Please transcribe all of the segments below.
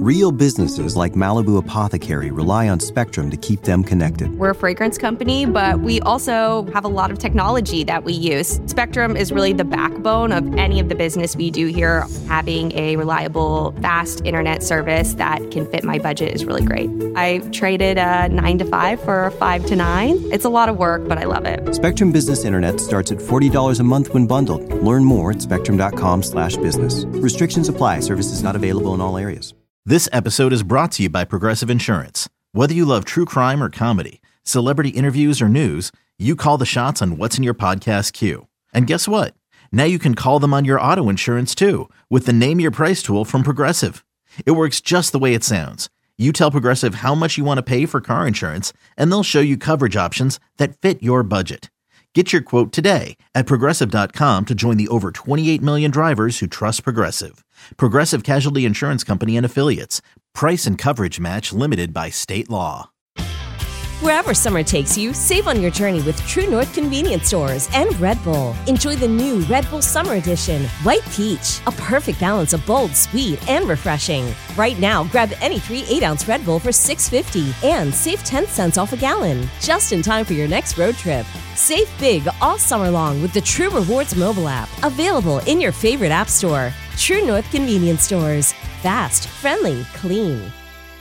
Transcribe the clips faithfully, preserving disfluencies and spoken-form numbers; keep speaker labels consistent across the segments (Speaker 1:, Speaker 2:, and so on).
Speaker 1: Real businesses like Malibu Apothecary rely on Spectrum to keep them connected.
Speaker 2: We're a fragrance company, but we also have a lot of technology that we use. Spectrum is really the backbone of any of the business we do here. Having a reliable, fast internet service that can fit my budget is really great. I traded a nine to five for a five to nine. It's a lot of work, but I love it.
Speaker 1: Spectrum Business Internet starts at forty dollars a month when bundled. Learn more at spectrum.com slash business. Restrictions apply. Services not available in all areas.
Speaker 3: This episode is brought to you by Progressive Insurance. Whether you love true crime or comedy, celebrity interviews or news, you call the shots on what's in your podcast queue. And guess what? Now you can call them on your auto insurance too with the Name Your Price tool from Progressive. It works just the way it sounds. You tell Progressive how much you want to pay for car insurance, and they'll show you coverage options that fit your budget. Get your quote today at Progressive dot com to join the over twenty-eight million drivers who trust Progressive. Progressive Casualty Insurance Company and Affiliates. Price and coverage match limited by state law.
Speaker 4: Wherever summer takes you, save on your journey with True North Convenience Stores and Red Bull. Enjoy the new Red Bull Summer Edition, White Peach, a perfect balance of bold, sweet, and refreshing. Right now, grab any three eight-ounce Red Bull for six dollars and fifty cents and save ten cents off a gallon, just in time for your next road trip. Save big all summer long with the True Rewards mobile app, available in your favorite app store. True North Convenience Stores. Fast, friendly, clean.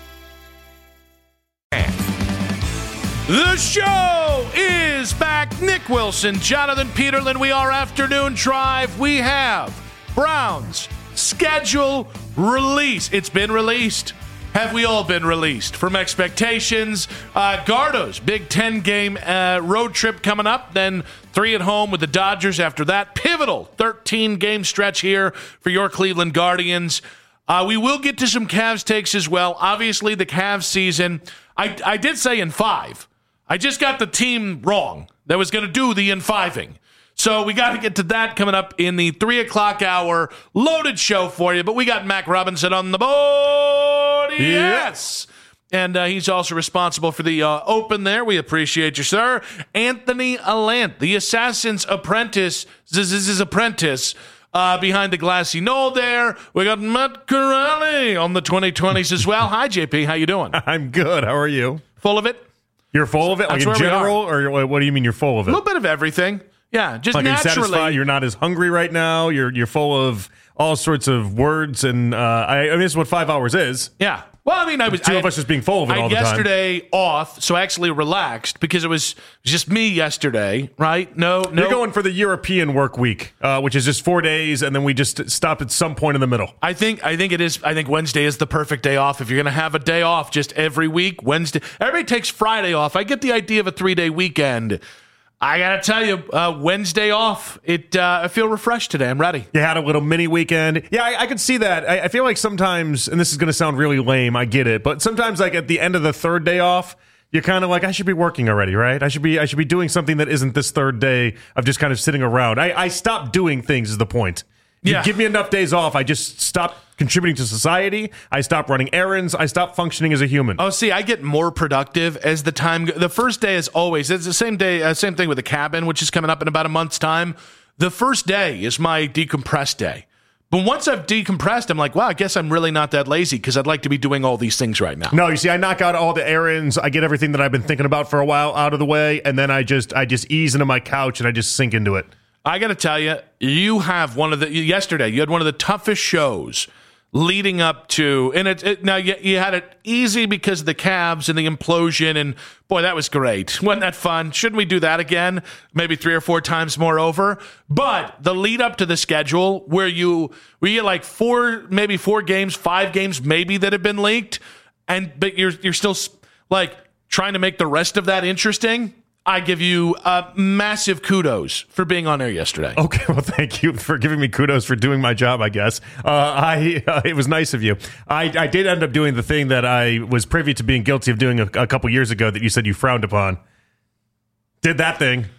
Speaker 5: The show is back. Nick Wilson, Jonathan Peterlin. We are Afternoon Drive. We have Browns schedule release. It's been released. Have we all been released from expectations? Uh, Gardo's Big Ten game uh, road trip coming up. Then three at home with the Dodgers after that. Pivotal thirteen-game stretch here for your Cleveland Guardians. Uh, we will get to some Cavs takes as well. Obviously, the Cavs season, I, I did say in five. I just got the team wrong that was going to do the in-fiving. So we got to get to that coming up in the three o'clock hour. Loaded show for you, but we got Mac Robinson on the board. Yes. Yeah. And uh, he's also responsible for the uh, open there. We appreciate you, sir. Anthony Allant, the Assassin's Apprentice, Zzz's apprentice, uh, behind the glassy knoll there. We got Matt Corrali on the twenty twenties as well. Hi, J P. How you doing?
Speaker 6: I'm good. How are you?
Speaker 5: Full of it?
Speaker 6: You're full of it? Like in general? Or what do you mean you're full of it?
Speaker 5: A little bit of everything. Yeah, just
Speaker 6: like
Speaker 5: naturally.
Speaker 6: You're satisfied? You're not as hungry right now? You're you're full of all sorts of words, and uh, I, I mean, this is what five hours is.
Speaker 5: Yeah. Well, I mean, I was
Speaker 6: two
Speaker 5: I,
Speaker 6: of us just being full of it
Speaker 5: I
Speaker 6: all the time.
Speaker 5: Yesterday off, so I actually relaxed because it was just me yesterday, right? No, no.
Speaker 6: You're going for the European work week, uh, which is just four days, and then we just stopped at some point in the middle.
Speaker 5: I think I think it is. I think Wednesday is the perfect day off. If you're going to have a day off just every week, Wednesday. Everybody takes Friday off. I get the idea of a three-day weekend. I got to tell you, uh, Wednesday off, it. Uh, I feel refreshed today. I'm ready.
Speaker 6: You had a little mini weekend. Yeah, I, I could see that. I, I feel like sometimes, and this is going to sound really lame, I get it, but sometimes like at the end of the third day off, you're kind of like, I should be working already, right? I should be I should be doing something that isn't this third day of just kind of sitting around. I, I stopped doing things is the point. You
Speaker 5: yeah.
Speaker 6: give me enough days off, I just stop contributing to society. I stop running errands. I stop functioning as a human.
Speaker 5: Oh, see, I get more productive as the time go- the first day is always, it's the same day, uh, same thing with the cabin, which is coming up in about a month's time. The first day is my decompressed day. But once I've decompressed, I'm like, wow, I guess I'm really not that lazy because I'd like to be doing all these things right now.
Speaker 6: No, you see, I knock out all the errands. I get everything that I've been thinking about for a while out of the way, and then I just I just ease into my couch and I just sink into it.
Speaker 5: I got to tell you, you have one of the, yesterday, you had one of the toughest shows leading up to, and it, it now you, you had it easy because of the Cavs and the implosion, and boy, that was great. Wasn't that fun? Shouldn't we do that again? Maybe three or four times more over. But the lead up to the schedule, where you where you get like four, maybe four games, five games, maybe that have been leaked, and but you're you're still like trying to make the rest of that interesting. I give you uh, massive kudos for being on air yesterday.
Speaker 6: Okay, well, thank you for giving me kudos for doing my job, I guess. Uh, I uh, it was nice of you. I, I did end up doing the thing that I was privy to being guilty of doing a, a couple years ago that you said you frowned upon. Did that thing.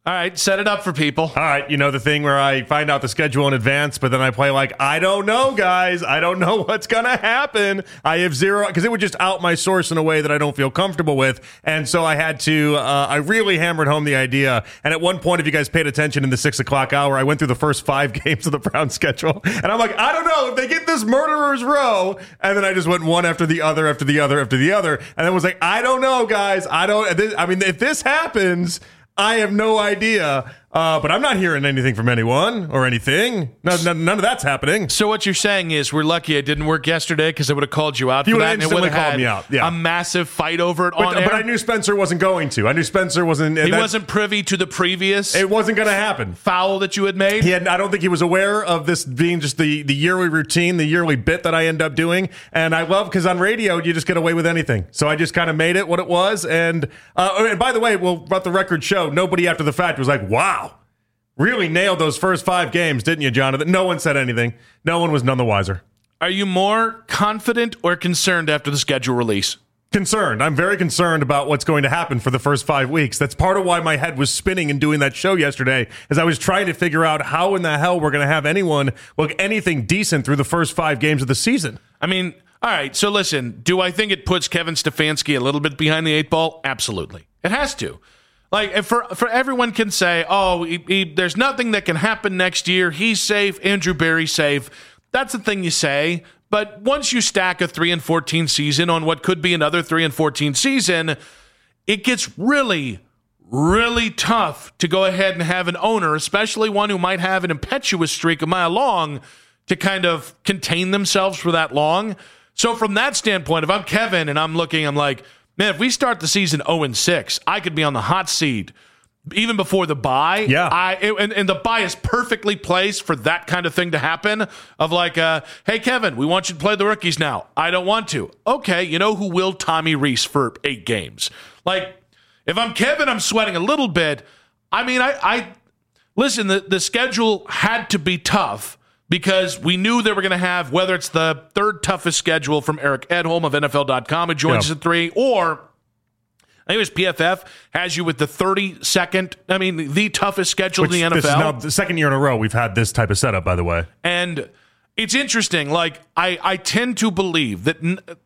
Speaker 5: All right, set it up for people.
Speaker 6: All right, you know the thing where I find out the schedule in advance, but then I play like, I don't know, guys. I don't know what's going to happen. I have zero, because it would just out my source in a way that I don't feel comfortable with. And so I had to, uh, I really hammered home the idea. And at one point, if you guys paid attention in the six o'clock hour, I went through the first five games of the Browns schedule. And I'm like, I don't know if they get this murderer's row. And then I just went one after the other, after the other, after the other. And then was like, I don't know, guys. I don't, I mean, if this happens, I have no idea, uh, but I'm not hearing anything from anyone or anything. No, no, none of that's happening.
Speaker 5: So what you're saying is we're lucky it didn't work yesterday because I would have called you out for
Speaker 6: you
Speaker 5: that. And it would have had
Speaker 6: me out. Yeah.
Speaker 5: a massive fight over it
Speaker 6: but,
Speaker 5: on air.
Speaker 6: But I knew Spencer wasn't going to. I knew Spencer wasn't.
Speaker 5: He wasn't privy to the previous
Speaker 6: It wasn't going to happen.
Speaker 5: foul that you had made?
Speaker 6: He had, I don't think he was aware of this being just the, the yearly routine, the yearly bit that I end up doing. And I love, because on radio, you just get away with anything. So I just kind of made it what it was. And, uh, and by the way, well, about the record show, nobody after the fact was like, wow, really nailed those first five games, didn't you, Jonathan? No one said anything. No one was none the wiser.
Speaker 5: Are you more confident or concerned after the schedule release?
Speaker 6: Concerned. I'm very concerned about what's going to happen for the first five weeks. That's part of why my head was spinning in doing that show yesterday, as I was trying to figure out how in the hell we're going to have anyone look anything decent through the first five games of the season.
Speaker 5: I mean, all right, so listen, do I think it puts Kevin Stefanski a little bit behind the eight ball? Absolutely. It has to. Like, if for for everyone can say, oh, he, he, there's nothing that can happen next year. He's safe. Andrew Berry's safe. That's the thing you say. But once you stack a three and fourteen season on what could be another three and fourteen season, it gets really, really tough to go ahead and have an owner, especially one who might have an impetuous streak a mile long, to kind of contain themselves for that long. So from that standpoint, if I'm Kevin and I'm looking, I'm like, man, if we start the season oh and six, I could be on the hot seat even before the bye.
Speaker 6: Yeah.
Speaker 5: I and, and the bye is perfectly placed for that kind of thing to happen, of like, uh, hey, Kevin, we want you to play the rookies now. I don't want to. Okay, you know who will? Tommy Reese for eight games. Like, if I'm Kevin, I'm sweating a little bit. I mean, I, I listen, the, the schedule had to be tough, because we knew they were going to have, whether it's the third toughest schedule from Eric Edholm of N F L dot com, who joins
Speaker 6: yeah.
Speaker 5: us at three, or I think it was P F F has you with the thirty-second, I mean, the toughest schedule
Speaker 6: Which,
Speaker 5: in the N F L.
Speaker 6: This is now the second year in a row we've had this type of setup, by the way.
Speaker 5: And it's interesting. Like, I, I tend to believe that,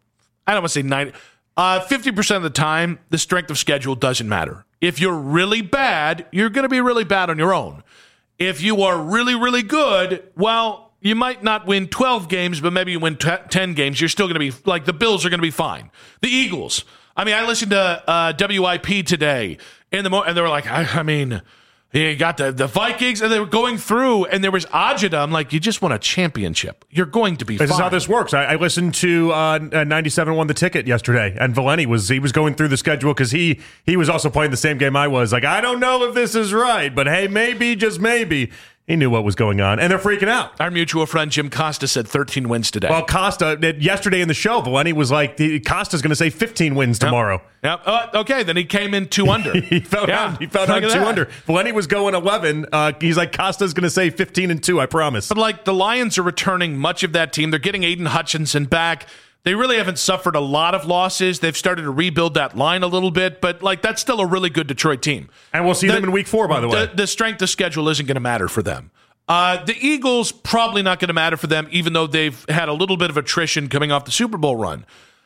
Speaker 5: I don't want to say ninety, uh, fifty percent of the time, the strength of schedule doesn't matter. If you're really bad, you're going to be really bad on your own. If you are really, really good, well, you might not win twelve games, but maybe you win t- ten games. You're still going to be, like, the Bills are going to be fine. The Eagles. I mean, I listened to uh, W I P today, in the mo- and they were like, I, I mean, you got the, the Vikings, and they were going through, and there was Ajita. I'm like, you just won a championship. You're going to be
Speaker 6: this
Speaker 5: fine.
Speaker 6: This is how this works. I, I listened to uh, ninety-seven won the ticket yesterday, and Valeni was he was going through the schedule because he he was also playing the same game I was. Like, I don't know if this is right, but hey, maybe, just maybe. He knew what was going on, and they're freaking out.
Speaker 5: Our mutual friend Jim Costa said thirteen wins today.
Speaker 6: Well, Costa, yesterday in the show, Valeni was like, Costa's going to say fifteen wins tomorrow.
Speaker 5: Yep. Yep. Uh, okay, then he came in two under.
Speaker 6: he fell
Speaker 5: yeah.
Speaker 6: down, he fell down two that. under. Valeni was going eleven. Uh, he's like, Costa's going to say fifteen and two, I promise.
Speaker 5: But, like, the Lions are returning much of that team. They're getting Aiden Hutchinson back. They really haven't suffered a lot of losses. They've started to rebuild that line a little bit, but, like, that's still a really good Detroit team.
Speaker 6: And we'll see the, them in week four, by the way.
Speaker 5: The, the strength of schedule isn't going to matter for them. Uh, the Eagles, probably not going to matter for them, even though they've had a little bit of attrition coming off the Super Bowl run.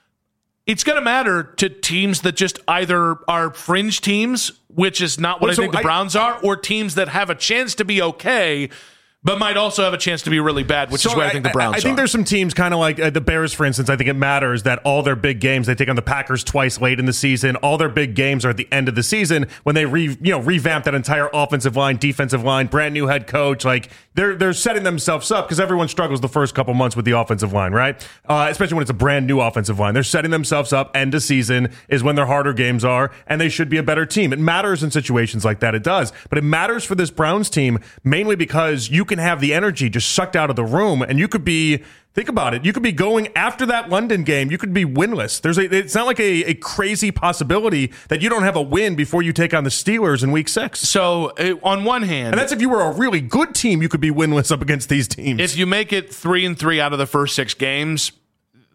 Speaker 5: It's going to matter to teams that just either are fringe teams, which is not what well, I so think the I, Browns are, or teams that have a chance to be okay, but might also have a chance to be really bad, which so is where I, I think the Browns are.
Speaker 6: I, I think
Speaker 5: are.
Speaker 6: there's some teams kind of like uh, the Bears, for instance. I think it matters that all their big games, they take on the Packers twice late in the season. All their big games are at the end of the season when they re, you know, revamp that entire offensive line, defensive line, brand new head coach. Like, they're they're setting themselves up because everyone struggles the first couple months with the offensive line, right? Uh, especially when it's a brand new offensive line. They're setting themselves up. End of season is when their harder games are, and they should be a better team. It matters in situations like that. It does. But it matters for this Browns team mainly because you can have the energy just sucked out of the room, and you could be, think about it, you could be going after that London game, you could be winless. There's a, it's not like a, a crazy possibility that you don't have a win before you take on the Steelers in week six.
Speaker 5: So uh, on one hand,
Speaker 6: and that's if you were a really good team, you could be winless up against these teams.
Speaker 5: If you make it three and three out of the first six games,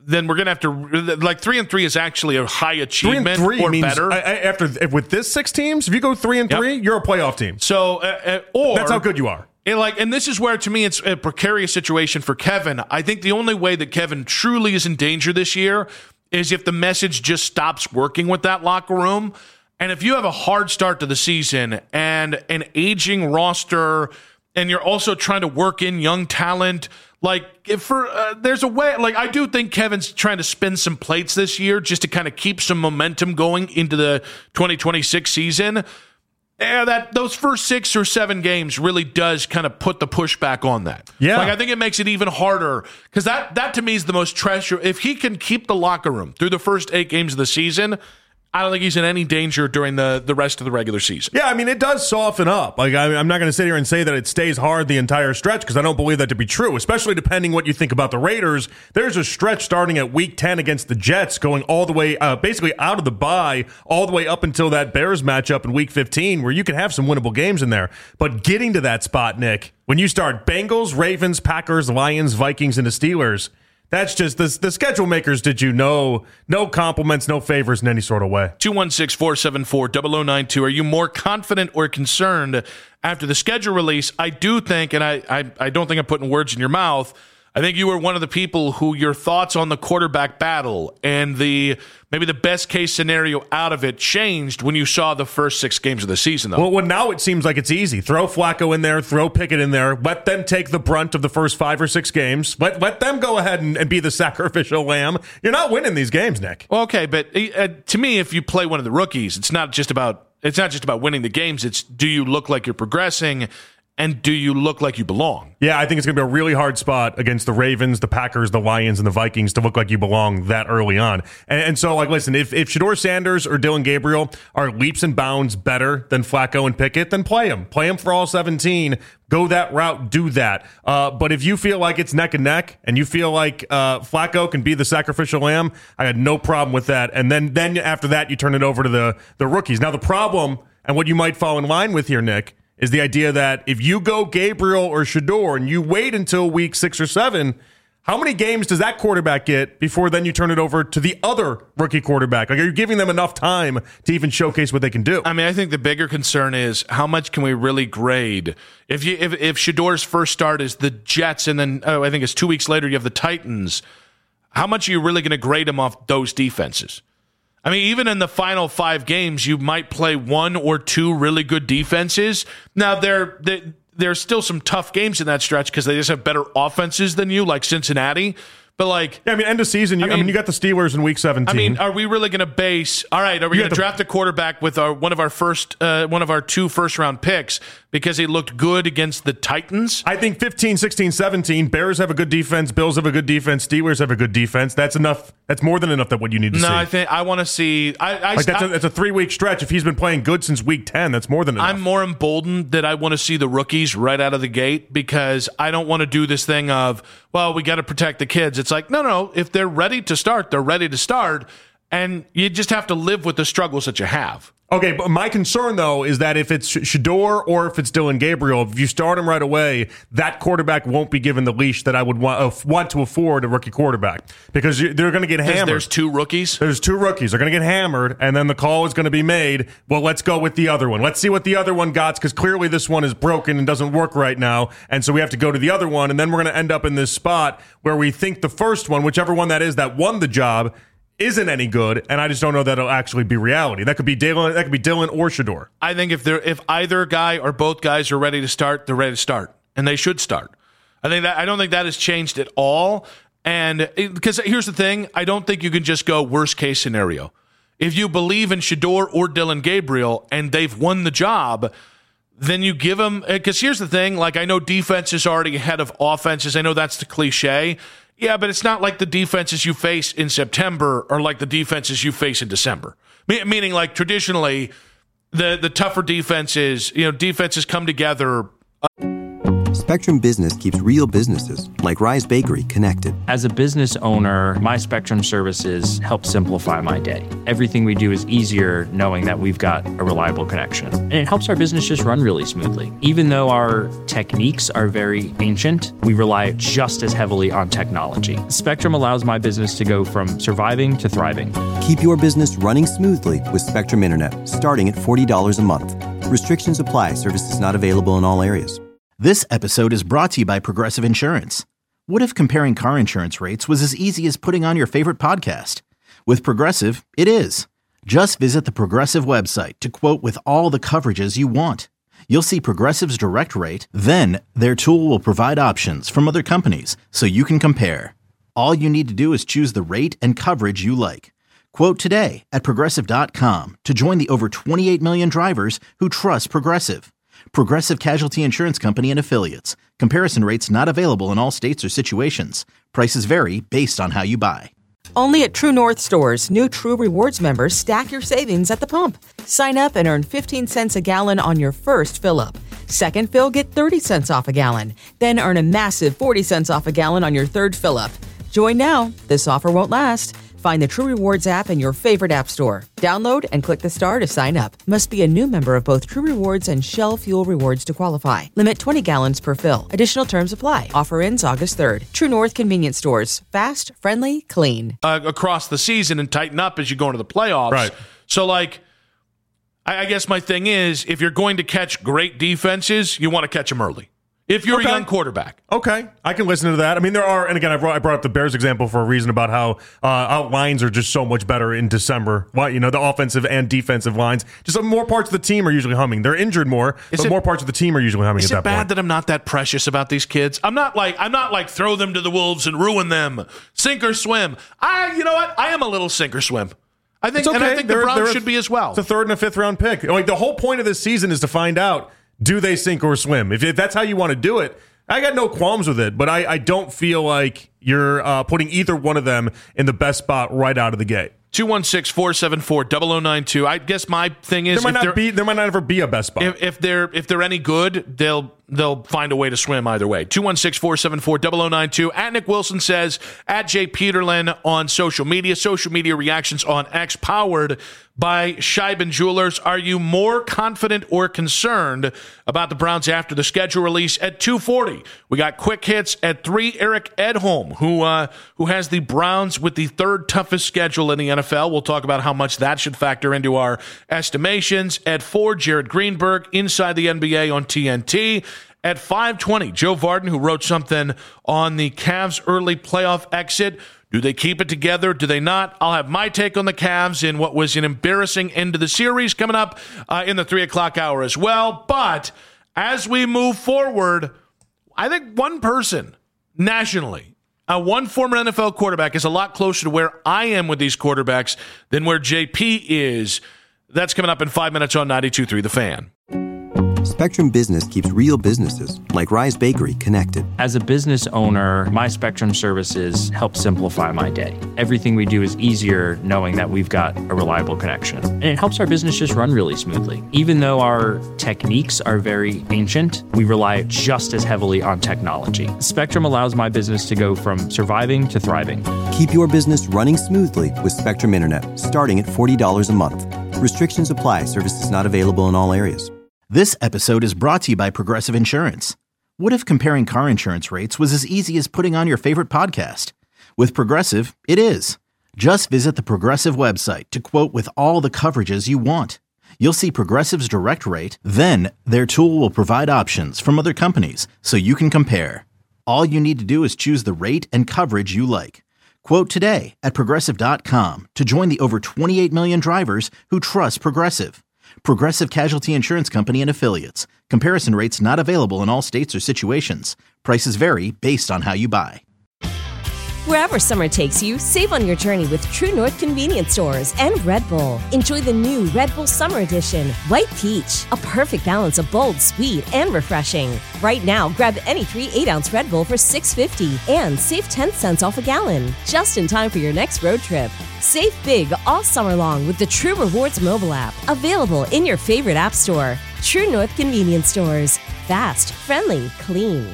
Speaker 5: then we're gonna have to like three and three is actually a high achievement
Speaker 6: three and three
Speaker 5: or
Speaker 6: means,
Speaker 5: better.
Speaker 6: I, I, after with this six teams, if you go three and
Speaker 5: Yep.
Speaker 6: three, you're a playoff team.
Speaker 5: So, uh, uh, or
Speaker 6: That's how good you are.
Speaker 5: And like, and this is where, to me, it's a precarious situation for Kevin. I think the only way that Kevin truly is in danger this year is if the message just stops working with that locker room. And if you have a hard start to the season and an aging roster, and you're also trying to work in young talent, like if for uh, there's a way, like I do think Kevin's trying to spin some plates this year just to kind of keep some momentum going into the twenty twenty-six season. Yeah, that those first six or seven games really does kind of put the pushback on that.
Speaker 6: Yeah.
Speaker 5: Like I think it makes it even harder because that, that to me is the most treasure. If he can keep the locker room through the first eight games of the season, I don't think he's in any danger during the, the rest of the regular season.
Speaker 6: Yeah, I mean, it does soften up. Like, I, I'm not going to sit here and say that it stays hard the entire stretch because I don't believe that to be true, especially depending what you think about the Raiders. There's a stretch starting at week ten against the Jets, going all the way, uh, basically out of the bye, all the way up until that Bears matchup in week fifteen, where you can have some winnable games in there. But getting to that spot, Nick, when you start Bengals, Ravens, Packers, Lions, Vikings, and the Steelers, that's just the, the schedule makers did you no no compliments, no favors in any sort of way.
Speaker 5: two one six, four seven four, zero zero nine two. Are you more confident or concerned after the schedule release? I do think, and I, I, I don't think I'm putting words in your mouth, I think you were one of the people who your thoughts on the quarterback battle and the maybe the best case scenario out of it changed when you saw the first six games of the season, though.
Speaker 6: Well, well, now it seems like it's easy. Throw Flacco in there, throw Pickett in there, let them take the brunt of the first five or six games. Let let them go ahead and, and be the sacrificial lamb. You're not winning these games, Nick.
Speaker 5: Well, okay, but uh, to me, if you play one of the rookies, it's not just about it's not just about winning the games. It's do you look like you're progressing, and do you look like you belong?
Speaker 6: Yeah, I think it's going to be a really hard spot against the Ravens, the Packers, the Lions, and the Vikings to look like you belong that early on. And, and so, like, listen, if, if Shedeur Sanders or Dylan Gabriel are leaps and bounds better than Flacco and Pickett, then play them. Play them for all seventeen. Go that route. Do that. Uh, but if you feel like it's neck and neck and you feel like uh, Flacco can be the sacrificial lamb, I had no problem with that. And then, then after that, you turn it over to the, the rookies. Now, the problem, and what you might fall in line with here, Nick, is the idea that if you go Gabriel or Shedeur and you wait until week six or seven, how many games does that quarterback get before then you turn it over to the other rookie quarterback? Like, are you giving them enough time to even showcase what they can do?
Speaker 5: I mean, I think the bigger concern is how much can we really grade? If you if, if Shedeur's first start is the Jets and then oh, I think it's two weeks later you have the Titans, how much are you really going to grade them off those defenses? I mean, even in the final five games, you might play one or two really good defenses. Now, there there there's still some tough games in that stretch because they just have better offenses than you, like Cincinnati. But like,
Speaker 6: yeah, I mean, end of season. You, I, mean, I mean, you got the Steelers in week seventeen.
Speaker 5: I mean, are we really going to base? All right, are we going to draft a quarterback with our one of our first, uh, one of our two first round picks because he looked good against the Titans?
Speaker 6: I think fifteen, sixteen, seventeen. Bears have a good defense. Bills have a good defense. Steelers have a good defense. That's enough. That's more than enough. That what you need to
Speaker 5: no,
Speaker 6: see.
Speaker 5: No, I think I want to see. I, I
Speaker 6: like that's, I, a, that's a three week stretch. If he's been playing good since week ten, that's more than enough.
Speaker 5: I'm more emboldened that I want to see the rookies right out of the gate because I don't want to do this thing of, well, we got to protect the kids. It's like, no, no. If they're ready to start, they're ready to start, and you just have to live with the struggles that you have.
Speaker 6: Okay, but my concern, though, is that if it's Shedeur or if it's Dylan Gabriel, if you start him right away, that quarterback won't be given the leash that I would want, uh, want to afford a rookie quarterback because they're going to get hammered.
Speaker 5: There's two rookies?
Speaker 6: There's two rookies. They're going to get hammered, and then the call is going to be made, well, let's go with the other one. Let's see what the other one got because clearly this one is broken and doesn't work right now, and so we have to go to the other one, and then we're going to end up in this spot where we think the first one, whichever one that is that won the job, isn't any good, and I just don't know that it'll actually be reality. That could be Dylan, that could be Dylan or Shedeur.
Speaker 5: I think if they're if either guy or both guys are ready to start, they're ready to start, and they should start. I think that I don't think that has changed at all. And because here's the thing, I don't think you can just go worst case scenario. If you believe in Shedeur or Dylan Gabriel and they've won the job, then you give them. Because here's the thing, like I know defense is already ahead of offenses. I know that's the cliche. Yeah, but it's not like the defenses you face in September are like the defenses you face in December. Me- meaning, like, traditionally, the, the tougher defenses, you know, defenses come together.
Speaker 1: Spectrum Business keeps real businesses, like Rise Bakery, connected.
Speaker 7: As a business owner, my Spectrum services help simplify my day. Everything we do is easier knowing that we've got a reliable connection. And it helps our business just run really smoothly. Even though our techniques are very ancient, we rely just as heavily on technology. Spectrum allows my business to go from surviving to thriving.
Speaker 1: Keep your business running smoothly with Spectrum Internet, starting at forty dollars a month. Restrictions apply. Services not available in all areas.
Speaker 3: This episode is brought to you by Progressive Insurance. What if comparing car insurance rates was as easy as putting on your favorite podcast? With Progressive, it is. Just visit the Progressive website to quote with all the coverages you want. You'll see Progressive's direct rate, then their tool will provide options from other companies so you can compare. All you need to do is choose the rate and coverage you like. Quote today at Progressive dot com to join the over twenty-eight million drivers who trust Progressive. Progressive Casualty Insurance Company and Affiliates. Comparison rates not available in all states or situations. Prices vary based on how you buy.
Speaker 8: Only at True North stores, new True Rewards members stack your savings at the pump. Sign up and earn fifteen cents a gallon on your first fill-up. Second fill, get thirty cents off a gallon. Then earn a massive forty cents off a gallon on your third fill-up. Join now. This offer won't last. Find the True Rewards app in your favorite app store. Download and click the star to sign up. Must be a new member of both True Rewards and Shell Fuel Rewards to qualify. Limit twenty gallons per fill. Additional terms apply. Offer ends August third. True North Convenience Stores. Fast, friendly, clean.
Speaker 5: Uh, across the season and tighten up as you go into the playoffs.
Speaker 6: Right.
Speaker 5: So, like, I, I guess my thing is, if you're going to catch great defenses, you want to catch them early. If you're
Speaker 6: Okay.
Speaker 5: a young quarterback.
Speaker 6: Okay, I can listen to that. I mean, there are, and again, I brought, I brought up the Bears example for a reason about how uh, our lines are just so much better in December. Why, you know, the offensive and defensive lines, just more parts of the team are usually humming. They're injured more,
Speaker 5: Is
Speaker 6: but
Speaker 5: it-
Speaker 6: more parts of the team are usually humming
Speaker 5: Is
Speaker 6: at
Speaker 5: it
Speaker 6: that
Speaker 5: bad
Speaker 6: point.
Speaker 5: that I'm not that precious about these kids? I'm not like I'm not like throw them to the wolves and ruin them. Sink or swim. I, you know what? I am a little sink or swim. I think,
Speaker 6: It's okay.
Speaker 5: and I think
Speaker 6: They're-
Speaker 5: the Browns
Speaker 6: they're a-
Speaker 5: should be as well.
Speaker 6: It's a third and a fifth round pick. Like, the whole point of this season is to find out, do they sink or swim? If, if that's how you want to do it, I got no qualms with it, but I, I don't feel like you're uh, putting either one of them in the best spot right out of the gate.
Speaker 5: two one six, four seven four, zero zero nine two. I guess my thing is
Speaker 6: There might
Speaker 5: if
Speaker 6: not
Speaker 5: they're-
Speaker 6: be. There might not ever be a best spot.
Speaker 5: If, if they're if they're any good, they'll they'll find a way to swim either way. two one six, four seven four, zero zero nine two. At Nick Wilson says, at Jay Peterlin on social media. Social media reactions on X, powered by Scheiben Jewelers. Are you more confident or concerned about the Browns after the schedule release? At two forty, we got quick hits. At three, Eric Edholm, who uh, who has the Browns with the third toughest schedule in the N F L. We'll talk about how much that should factor into our estimations. At four, Jared Greenberg, Inside the N B A on T N T. At five twenty, Joe Varden, who wrote something on the Cavs' early playoff exit. Do they keep it together? Do they not? I'll have my take on the Cavs in what was an embarrassing end to the series coming up uh, in the three o'clock hour as well. But as we move forward, I think one person nationally, uh, one former N F L quarterback, is a lot closer to where I am with these quarterbacks than where J P is. That's coming up in five minutes on ninety-two point three The Fan.
Speaker 1: Spectrum Business keeps real businesses, like Rise Bakery, connected.
Speaker 7: As a business owner, my Spectrum services help simplify my day. Everything we do is easier knowing that we've got a reliable connection. And it helps our business just run really smoothly. Even though our techniques are very ancient, we rely just as heavily on technology. Spectrum allows my business to go from surviving to thriving.
Speaker 1: Keep your business running smoothly with Spectrum Internet, starting at forty dollars a month. Restrictions apply. Services not available in all areas.
Speaker 3: This episode is brought to you by Progressive Insurance. What if comparing car insurance rates was as easy as putting on your favorite podcast? With Progressive, it is. Just visit the Progressive website to quote with all the coverages you want. You'll see Progressive's direct rate, then their tool will provide options from other companies so you can compare. All you need to do is choose the rate and coverage you like. Quote today at Progressive dot com to join the over twenty-eight million drivers who trust Progressive. Progressive Casualty Insurance Company and Affiliates. Comparison rates not available in all states or situations. Prices vary based on how you buy.
Speaker 4: Wherever summer takes you, save on your journey with True North Convenience Stores and Red Bull. Enjoy the new Red Bull Summer Edition, White Peach, a perfect balance of bold, sweet, and refreshing. Right now, grab any three eight-ounce Red Bull for six fifty and save ten cents off a gallon, just in time for your next road trip. Save big all summer long with the True Rewards mobile app, available in your favorite app store. True North Convenience Stores. Fast, friendly, clean.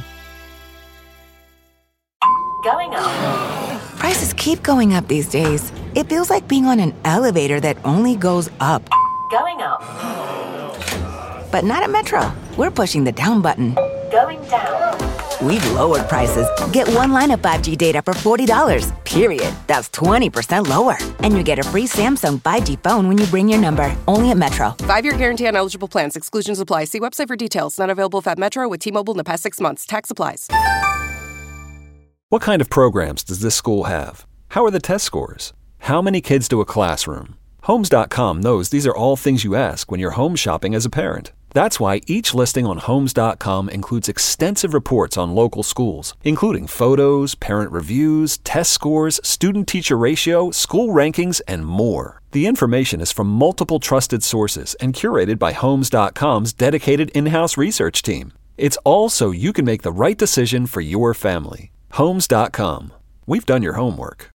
Speaker 9: Going up. Prices keep going up these days. It feels like being on an elevator that only goes up. Going up. But not at Metro. We're pushing the down button. Going down. We've lowered prices. Get one line of five G data for forty dollars, period. That's twenty percent lower. And you get a free Samsung five G phone when you bring your number. Only at Metro.
Speaker 10: Five-year guarantee on eligible plans. Exclusions apply. See website for details. Not available at Metro with T-Mobile in the past six months. Tax applies.
Speaker 11: What kind of programs does this school have? How are the test scores? How many kids do a classroom? Homes dot com knows these are all things you ask when you're home shopping as a parent. That's why each listing on Homes dot com includes extensive reports on local schools, including photos, parent reviews, test scores, student-teacher ratio, school rankings, and more. The information is from multiple trusted sources and curated by Homes dot com's dedicated in-house research team. It's all so you can make the right decision for your family. Homes dot com. We've done your homework.